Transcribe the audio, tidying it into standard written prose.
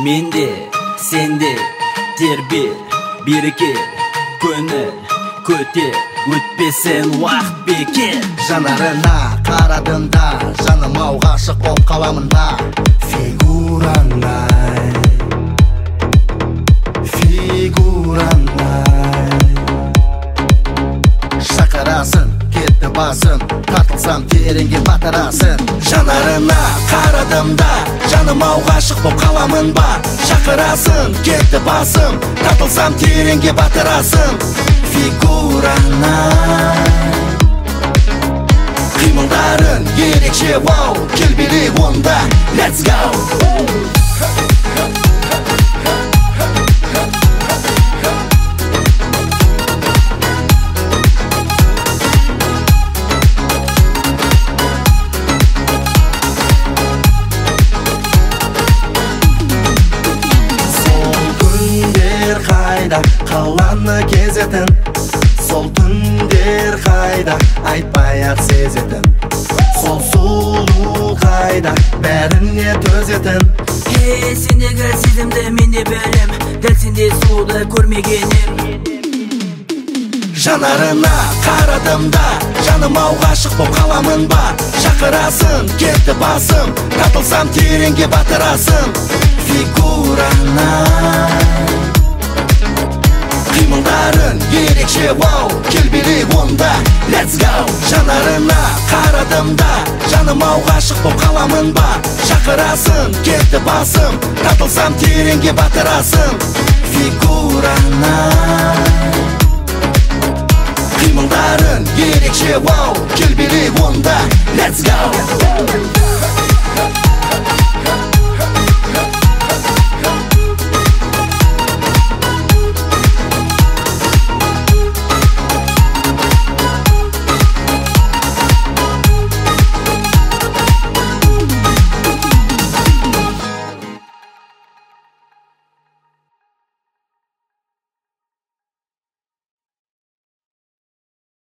Менде, сенде, тербе, берекет, көңіл, көтер, өтпесін уақыт бекер. Жанарына қарадым да, жаным ау ғашық болып қаламын ба. Фигураңай, шақырасың, кетті басым, тартылсам тереңге батырасың. Жанарына қарадым да, жаным ау ғашық болып қаламын ба. Шақырасың, кетті басым, тартылсам тереңге батырасың. Фигураңай, қимылдарың ерекше, вау, келбелек онда, let's go. Қаланы кезетін, сол түндер қайда, айтпай-ақ сезетін. Сол сұлу қайда, бәріне төзетін. Сендегі сезімді мен де білем, дәл сендей сұлуды көрмегенім. Жанарына қарадым да, жаным ау ғашық болып қаламын ба. Шақырасың, кетті басым, тартылсам тереңге батырасың. Фигураңай, қимылдарың ерекше, вау, келбелек онда, let's go. Жанарына қарадым да, жаным ау ғашық болып қаламын ба. Шақырасың, кетті басым, тартылсам тереңге батырасың. Фигураңай, қимылдарың ерекше, вау, келбелек онда, let's go.